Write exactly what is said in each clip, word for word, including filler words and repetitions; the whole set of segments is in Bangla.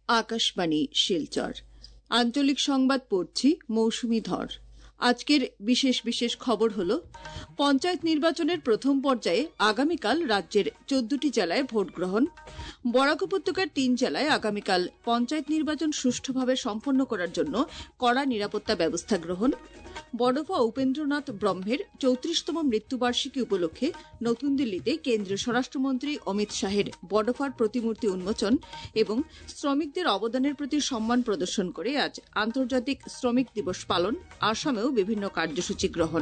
আকাশবাণী শিলচর আঞ্চলিক সংবাদ পড়ছি মৌসুমী ধর। আজকের বিশেষ বিশেষ খবর হল পঞ্চায়েত নির্বাচনের প্রথম পর্যায়ে আগামীকাল রাজ্যের চোদ্দটি জেলায় ভোট গ্রহণ, বরাক উপত্যকার তিন জেলায় আগামীকাল পঞ্চায়েত নির্বাচন সুষ্ঠুভাবে সম্পন্ন করার জন্য কড়া নিরাপত্তা ব্যবস্থা গ্রহণ, বড়ফা উপেন্দ্রনাথ ব্রহ্মের চৌত্রিশতম মৃত্যুবার্ষিকী উপলক্ষে নতুন দিল্লিতে কেন্দ্রীয় স্বরাষ্ট্রমন্ত্রী অমিত শাহের বড়ফার প্রতিমূর্তি উন্মোচন এবং শ্রমিকদের অবদানের প্রতি সম্মান প্রদর্শন করে আজ আন্তর্জাতিক শ্রমিক দিবস পালন, আসামেও বিভিন্ন কার্যসূচি গ্রহণ।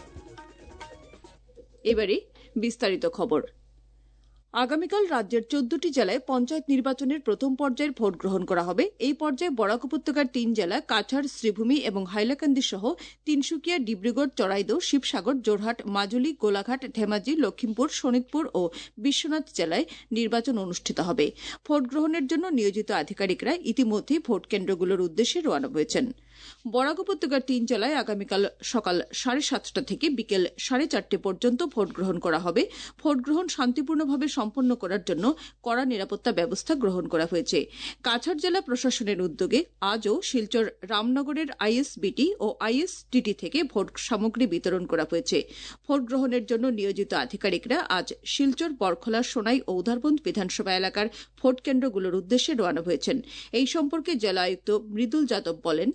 এবারে বিস্তারিত খবর। আগামীকাল রাজ্যের চোদ্দটি জেলায় পঞ্চায়েত নির্বাচনের প্রথম পর্যায়ের ভোট গ্রহণ করা হবে। এই পর্যায়ে বরাক উপত্যকার তিন জেলা কাছাড়, শ্রীভূমি এবং হাইলাকান্দি সহ তিনসুকিয়া, ডিব্রুগড়, চড়াইদহ, শিবসাগর, জোরহাট, মাজুলী, গোলাঘাট, ধেমাজি, লক্ষিমপুর, শোনিতপুর ও বিশ্বনাথ জেলায় নির্বাচন অনুষ্ঠিত হবে। ভোট গ্রহণের জন্য নিয়োজিত আধিকারিকরা ইতিমধ্যেই ভোট কেন্দ্রগুলোর উদ্দেশ্যে রওনা হয়েছেন। বরাক উপত্যকার তিন জেলায় আগামীকাল সকাল সাড়ে সাতটা থেকে বিকেল সাড়ে চারটে পর্যন্ত ভোট গ্রহণ করা হবে। ভোট গ্রহণ শান্তিপূর্ণভাবে সম্পন্ন করার জন্য কড়া নিরাপত্তা ব্যবস্থা গ্রহণ করা হয়েছে। কাছাড় জেলা প্রশাসনের উদ্যোগে আজও শিলচর রামনগরের আইএসবিটি ও আইএসটিটি থেকে ভোট সামগ্রী বিতরণ করা হয়েছে। ভোট গ্রহণের জন্য নিয়োজিত আধিকারিকরা আজ শিলচর, বরখলা, সোনাই ও উধারবন্দ বিধানসভা এলাকার ভোট কেন্দ্রগুলোর উদ্দেশ্যে রওনা হয়েছেন। এই সম্পর্কে জেলা আয়ুক্ত মৃদুল যাদব বলেন,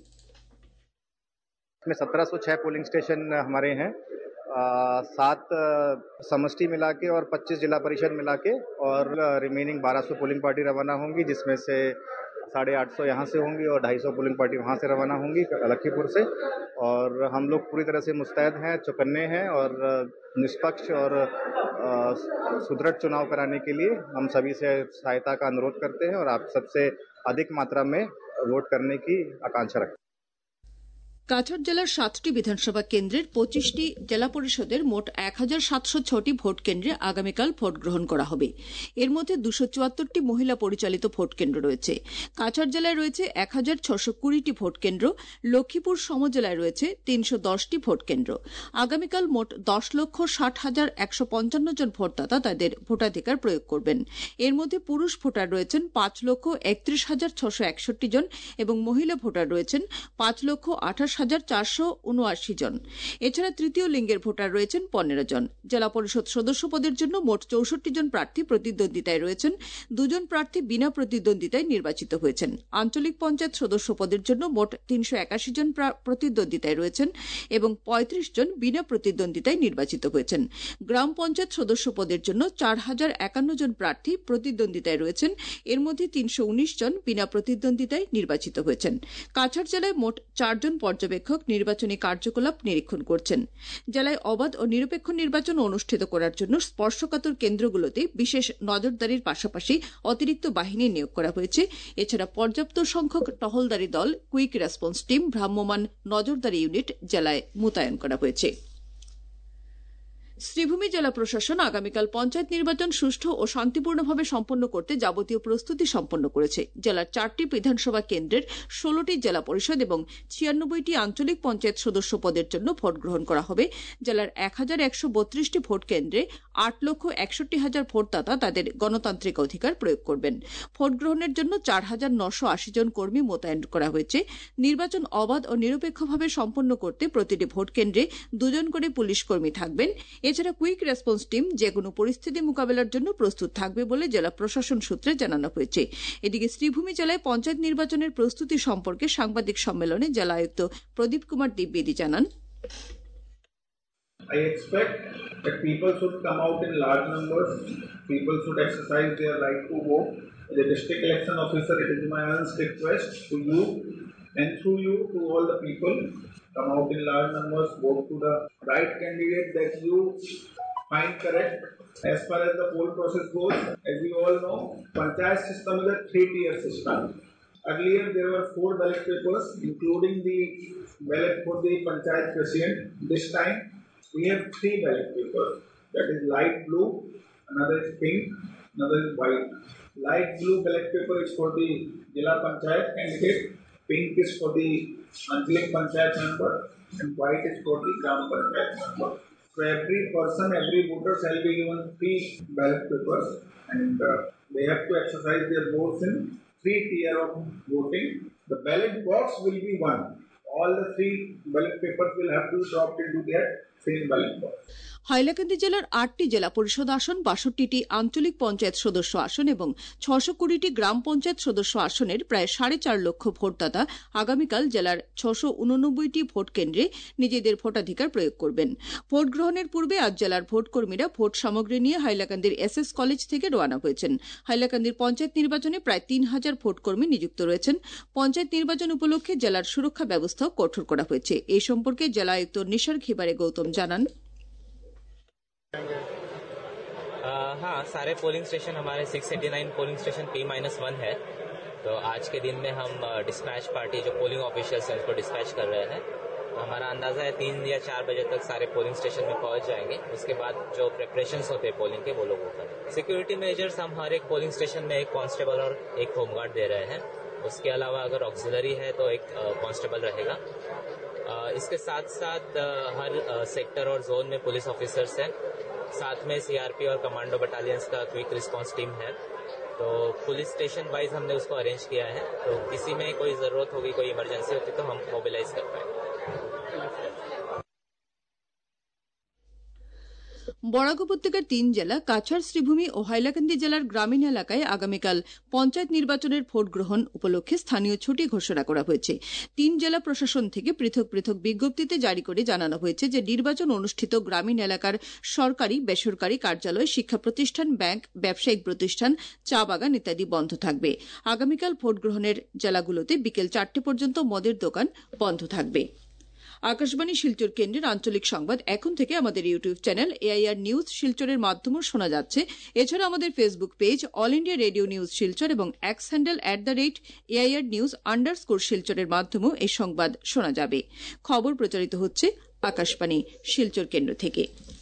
इसमें सत्रह सौ छह पोलिंग स्टेशन हमारे हैं, सात समष्टि मिला के और पच्चीस जिला परिषद मिला के, और रिमेनिंग बारह सौ पोलिंग पार्टी रवाना होंगी, जिसमें से साढ़े आठ सौ यहाँ से होंगी और ढाई सौ पोलिंग पार्टी वहाँ से रवाना होंगी लखीमपुर से। और हम लोग पूरी तरह से मुस्तैद हैं, चौकन्ने हैं और निष्पक्ष और सुदृढ़ चुनाव कराने के लिए हम सभी से सहायता का अनुरोध करते हैं और आप सबसे अधिक मात्रा में वोट करने की आकांक्षा रखते हैं। কাছাড় জেলার সাতটি বিধানসভা কেন্দ্রের পঁচিশটি জেলা পরিষদের মোট এক হাজার সাতশো ছটি ভোট কেন্দ্রে আগামীকাল ভোট গ্রহণ করা হবে। এর মধ্যে দুশো চুয়াত্তরটি মহিলা পরিচালিত ভোট কেন্দ্র রয়েছে। কাছাড় জেলায় রয়েছে এক হাজার ছশো কুড়িটি ভোট কেন্দ্র, লক্ষ্মীপুর সমজেলায় রয়েছে তিনশো দশটি ভোট কেন্দ্র। আগামীকাল মোট দশ লক্ষ ষাট হাজার একশো পঞ্চান্ন জন ভোটদাতা তাদের ভোটাধিকার প্রয়োগ করবেন। এর মধ্যে পুরুষ ভোটার রয়েছেন পাঁচ লক্ষ একত্রিশ হাজার ছশো একষট্টি জন এবং মহিলা ভোটার রয়েছেন পাঁচ লক্ষ আঠাশ হাজার চারশো উনআশি জন। এছাড়া তৃতীয় লিঙ্গের ভোটার রয়েছেন পনেরো জন। জেলা পরিষদ সদস্য পদের জন্য মোট চৌষট্টি জন প্রার্থী প্রতিদ্বন্দ্বিতায় রয়েছেন। দুজন প্রার্থী বিনা প্রতিদ্বন্দ্বিতায় নির্বাচিত হয়েছেন। আঞ্চলিক পঞ্চায়েত সদস্য পদের জন্য মোট তিনশো একাশি জন প্রতিদ্বন্দ্বিতায় রয়েছেন এবং পঁয়ত্রিশ জন বিনা প্রতিদ্বন্দ্বিতায় নির্বাচিত হয়েছেন। গ্রাম পঞ্চায়েত সদস্য পদের জন্য চার হাজার একান্ন জন প্রার্থী প্রতিদ্বন্দ্বিতায় রয়েছেন। এর মধ্যে তিনশো উনিশ জন বিনা প্রতিদ্বন্দ্বিতায় নির্বাচিত হয়েছেন। কাছাড় জেলায় মোট চারজন পর্যবেক্ষক নির্বাচনী কার্যকলাপ নিরীক্ষণ করছেন। জেলায় অবাধ ও নিরপেক্ষ নির্বাচন অনুষ্ঠিত করার জন্য স্পর্শকাতর কেন্দ্রগুলোতে বিশেষ নজরদারির পাশাপাশি অতিরিক্ত বাহিনী নিয়োগ করা হয়েছে। এছাড়া পর্যাপ্ত সংখ্যক টহলদারি দল, কুইক রেসপন্স টিম, ভ্রাম্যমাণ নজরদারি ইউনিট জেলায় মোতায়েন করা হয়েছে। শ্রীভূমি জেলা প্রশাসন আগামীকাল পঞ্চায়েত নির্বাচন সুষ্ঠু ও শান্তিপূর্ণভাবে সম্পন্ন করতে যাবতীয় প্রস্তুতি সম্পন্ন করেছে। জেলার চারটি বিধানসভা কেন্দ্রের ষোলোটি জেলা পরিষদ এবং ছিয়ানব্বইটি আঞ্চলিক পঞ্চায়েত সদস্য পদের জন্য ভোট গ্রহণ করা হবে। জেলার এক হাজার একশো বত্রিশটি ভোট কেন্দ্রে আট লক্ষ একষট্টি হাজার ভোটদাতা তাদের গণতান্ত্রিক অধিকার প্রয়োগ করবেন। ভোট গ্রহণের জন্য চার হাজার নশো আশি জন কর্মী মোতায়েন করা হয়েছে। নির্বাচন অবাধ ও নিরপেক্ষভাবে সম্পন্ন করতে প্রতিটি ভোট কেন্দ্রে দুজন করে পুলিশ কর্মী থাকবেন। এছাড়া কুইক রেসপন্স টিম যেকোনো পরিস্থিতি মোকাবেলার জন্য প্রস্তুত থাকবে বলে জেলা প্রশাসন সূত্রে জানানো হয়েছে। এদিকে শ্রীভূমি জেলায় পঞ্চায়েত নির্বাচনের প্রস্তুতি সম্পর্কে সাংবাদিক সম্মেলনে জেলা আয়ুক্ত প্রদীপ কুমার দ্বিবেদী জানান, I expect that people should come out in large numbers. People should exercise their right to vote. As a district election officer, it is my earnest request to you and through you to all the people, come out in large numbers, vote to the right candidate that you find correct. As far as the poll process goes, as we all know, Panchayat system is a three-tier system. Earlier, there were four ballot papers, including the ballot for the Panchayat president. This time, we have three ballot papers. That is light blue, another is pink, another is white. Light blue ballot paper is for the Jila Panchayat candidate, pink is for the Anjalik Panchayat member, and white is for the Gram Panchayat member. So every person, every voter shall be given three ballot papers, and uh, they have to exercise their votes in three tier of voting. The ballot box will be one. All the three ballot papers will have to be dropped into their same ballot box. Hailakandi জেলার আটটি জেলা পরিষদ আসন, বাষট্টিটি আঞ্চলিক পঞ্চায়েত সদস্য আসন এবং ছশো কুড়িটি গ্রাম পঞ্চায়েত সদস্য আসনের প্রায় সাড়ে চার লক্ষ ভোটদাতা আগামীকাল জেলার ছশো উননব্বইটি ভোট কেন্দ্রে নিজেদের ভোটাধিকার প্রয়োগ করবেন। ভোট গ্রহণের পূর্বে আজ জেলার ভোটকর্মীরা ভোট সামগ্রী নিয়ে হাইলাকান্দির এস এস কলেজ থেকে রওনা হয়েছেন। হাইলাকান্দির পঞ্চায়েত নির্বাচনে প্রায় তিন হাজার ভোটকর্মী নিযুক্ত রয়েছেন। পঞ্চায়েত নির্বাচন উপলক্ষে জেলার সুরক্ষা ব্যবস্থাও কঠোর করা হয়েছে। এই সম্পর্কে জেলা আয়ুক্ত নিশার খিবারে গৌতম জানান, हाँ, सारे पोलिंग स्टेशन हमारे छह सौ नवासी polling station P minus one है। तो आज के दिन में हम डिस्पैच पार्टी जो पोलिंग ऑफिशियल्स हैं उनको डिस्पैच कर रहे हैं। हमारा अंदाजा है तीन या चार बजे तक सारे पोलिंग स्टेशन में पहुंच जाएंगे। उसके बाद जो प्रिपरेशंस होते हैं पोलिंग के वो लोग होकर सिक्योरिटी मेजर्स हम हर एक पोलिंग स्टेशन में एक कांस्टेबल और एक होमगार्ड दे रहे हैं। उसके अलावा अगर ऑक्सिलरी है तो एक कांस्टेबल रहेगा। इसके साथ साथ हर सेक्टर और जोन में पुलिस ऑफिसर्स हैं। साथ में सीआरपी और कमांडो बटालियंस का क्विक रिस्पांस टीम है। तो पुलिस स्टेशन वाइज हमने उसको अरेंज किया है। तो किसी में कोई जरूरत होगी, कोई इमरजेंसी होती तो हम मोबिलाइज कर पाएंगे। বরাক উপত্যকার তিন জেলা কাছাড়, শ্রীভূমি ও হাইলাকান্দি জেলার গ্রামীণ এলাকায় আগামীকাল পঞ্চায়েত নির্বাচনের ভোট গ্রহণ উপলক্ষে স্থানীয় ছুটি ঘোষণা করা হয়েছে। তিন জেলা প্রশাসন থেকে পৃথক পৃথক বিজ্ঞপ্তিতে জারি করে জানানো হয়েছে যে নির্বাচন অনুষ্ঠিত গ্রামীণ এলাকার সরকারি, বেসরকারি কার্যালয়, শিক্ষা প্রতিষ্ঠান, ব্যাংক, ব্যবসায়িক প্রতিষ্ঠান, চা বাগান ইত্যাদি বন্ধ থাকবে। আগামীকাল ভোট গ্রহণের জেলাগুলোতে বিকেল চারটে পর্যন্ত মদের দোকান বন্ধ থাকবে। আকাশবাণী শিলচর কেন্দ্রের আঞ্চলিক সংবাদ এখন থেকে আমাদের ইউটিউব চ্যানেল এআইআর নিউজ শিলচরের মাধ্যমেও শোনা যাচ্ছে। এছাড়া আমাদের Facebook page All India Radio News Silchar এবং X handle at the rate AIR news underscore শিলচরের মাধ্যমেও এই সংবাদ শোনা যাবে। খবর প্রচারিত হচ্ছে আকাশবাণী শিলচর কেন্দ্র থেকে।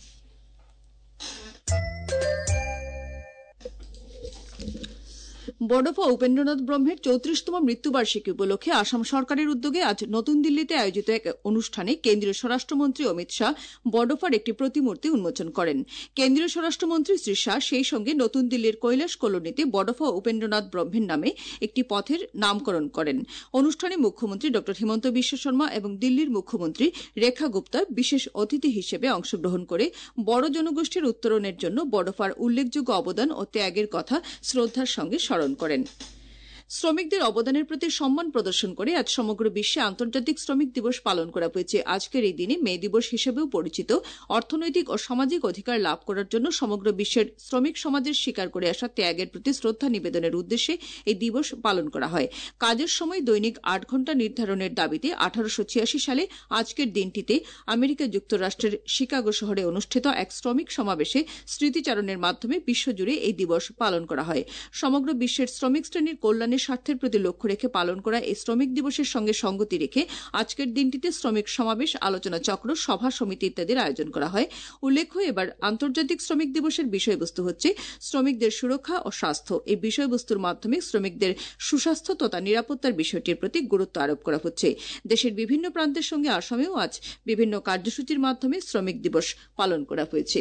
বড়ফা উপেন্দ্রনাথ ব্রহ্মের চৌত্রিশতম মৃত্যুবার্ষিকী উপলক্ষে আসাম সরকারের উদ্যোগে আজ নতুন দিল্লিতে আয়োজিত এক অনুষ্ঠানে কেন্দ্রীয় স্বরাষ্ট্রমন্ত্রী অমিত শাহ বড়ফার একটি প্রতিমূর্তি উন্মোচন করেন। কেন্দ্রীয় স্বরাষ্ট্রমন্ত্রী শ্রী শাহ সেই সঙ্গে নতুন দিল্লির কৈলাস কলোনিতে বড়ফা উপেন্দ্রনাথ ব্রহ্মের নামে একটি পথের নামকরণ করেন। অনুষ্ঠানে মুখ্যমন্ত্রী ড হিমন্ত বিশ্ব শর্মা এবং দিল্লির মুখ্যমন্ত্রী রেখা গুপ্তা বিশেষ অতিথি হিসেবে অংশগ্রহণ করে বড় জনগোষ্ঠীর উত্তরণের জন্য বড়ফার উল্লেখযোগ্য অবদান ও ত্যাগের কথা শ্রদ্ধার সঙ্গে স্মরণ করেন। শ্রমিকদের অবদানের প্রতি সম্মান প্রদর্শন করে আজ সমগ্র বিশ্বে আন্তর্জাতিক শ্রমিক দিবস পালন করা হয়েছে। আজকের এই দিনে মে দিবস হিসেবেও পরিচিত অর্থনৈতিক ও সামাজিক অধিকার লাভ করার জন্য সমগ্র বিশ্বের শ্রমিক সমাজের স্বীকার করে আসা ত্যাগের প্রতি শ্রদ্ধা নিবেদনের উদ্দেশ্যে এই দিবস পালন করা হয়। কাজের সময় দৈনিক আট ঘণ্টা নির্ধারণের দাবিতে আঠারোশো ছিয়াশি সালে আজকের দিনটিতে আমেরিকা যুক্তরাষ্ট্রের শিকাগো শহরে অনুষ্ঠিত এক শ্রমিক সমাবেশে স্মৃতিচারণের মাধ্যমে বিশ্বজুড়ে এই দিবস পালন করা হয়। সমগ্র বিশ্বের শ্রমিক শ্রেণীর কল্যাণের স্বার্থের প্রতি লক্ষ্য রেখে পালন করা এই শ্রমিক দিবসের সঙ্গে সঙ্গতি রেখে আজকের দিনটিতে শ্রমিক সমাবেশ, আলোচনা চক্র, সভা সমিতি ইত্যাদির আয়োজন করা হয়। উল্লেখ্য, এবার আন্তর্জাতিক শ্রমিক দিবসের বিষয়বস্তু হচ্ছে শ্রমিকদের সুরক্ষা ও স্বাস্থ্য। এই বিষয়বস্তুর মাধ্যমে শ্রমিকদের সুস্বাস্থ্য তথা নিরাপত্তার বিষয়টির প্রতি গুরুত্ব আরোপ করা হচ্ছে। দেশের বিভিন্ন প্রান্তের সঙ্গে আসামেও আজ বিভিন্ন কার্যসূচির মাধ্যমে শ্রমিক দিবস পালন করা হয়েছে।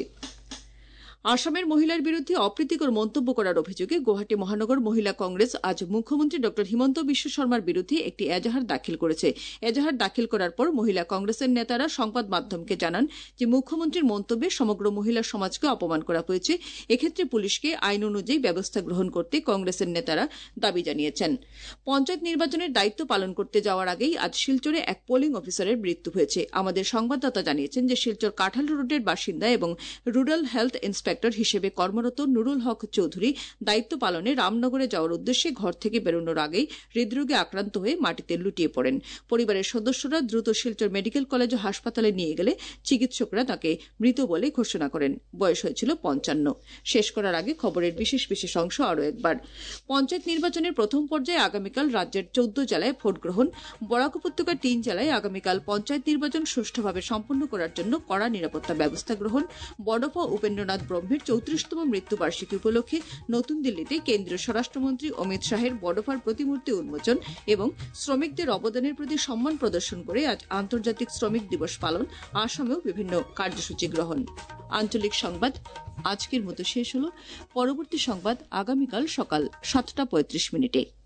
আসামের মহিলার বিরুদ্ধে অপ্রীতিকর মন্তব্য করার অভিযোগে গুয়াহাটি মহানগর মহিলা কংগ্রেস আজ মুখ্যমন্ত্রী ড হিমন্ত বিশ্ব শর্মার বিরুদ্ধে একটি এজাহার দাখিল করেছে। এজাহার দাখিল করার পর মহিলা কংগ্রেসের নেতারা সংবাদ মাধ্যমকে জানান যে মুখ্যমন্ত্রীর মন্তব্যে সমগ্র মহিলা সমাজকে অপমান করা হয়েছে। এক্ষেত্রে পুলিশকে আইন অনুযায়ী ব্যবস্থা গ্রহণ করতে কংগ্রেসের নেতারা দাবি জানিয়েছেন। পঞ্চায়েত নির্বাচনের দায়িত্ব পালন করতে যাওয়ার আগেই আজ শিলচরে এক পোলিং অফিসারের মৃত্যু হয়েছে। আমাদের সংবাদদাতা জানিয়েছেন যে শিলচর কাঁঠাল রোডের বাসিন্দা এবং রুরাল হেলথ ইন্সপেক্টর হিসেবে কর্মরত নুরুল হক চৌধুরী দায়িত্ব পালনে রামনগরে যাওয়ার উদ্দেশ্যে ঘর থেকে বেরোনোর আগেই হৃদরোগে আক্রান্ত হয়ে মাটিতে লুটিয়ে পড়েন। পরিবারের সদস্যরা দ্রুত শিলচর মেডিকেল কলেজ ও হাসপাতালে নিয়ে গেলে চিকিৎসকরা তাকে মৃত বলে ঘোষণা করেন। বয়স হয়েছিল পঞ্চান্ন। শেষ করার আগে খবরের বিশেষ বিশেষ অংশ আরও একবার। পঞ্চায়েত নির্বাচনের প্রথম পর্যায়ে আগামীকাল রাজ্যের চৌদ্দ জেলায় ভোট গ্রহণ। বরাক উপত্যকার তিন জেলায় আগামীকাল পঞ্চায়েত নির্বাচন সুষ্ঠুভাবে সম্পন্ন করার জন্য কড়া নিরাপত্তা ব্যবস্থা গ্রহণ। বড়ফা উপেন্দ্রনাথ ব্রহ্মের চৌত্রিশতম মৃত্যুবার্ষিকী উপলক্ষে নতুন দিল্লিতে কেন্দ্রীয় স্বরাষ্ট্রমন্ত্রী অমিত শাহের বড়ফার প্রতিমূর্তি উন্মোচন এবং শ্রমিকদের অবদানের প্রতি সম্মান প্রদর্শন করে আজ আন্তর্জাতিক শ্রমিক দিবস পালন। আসামেও বিভিন্ন কার্যসূচি গ্রহণ। আঞ্চলিক সংবাদ আজকের মতো শেষ হল। পরবর্তী সংবাদ আগামীকাল সকাল সাতটা পঁয়ত্রিশ মিনিটে।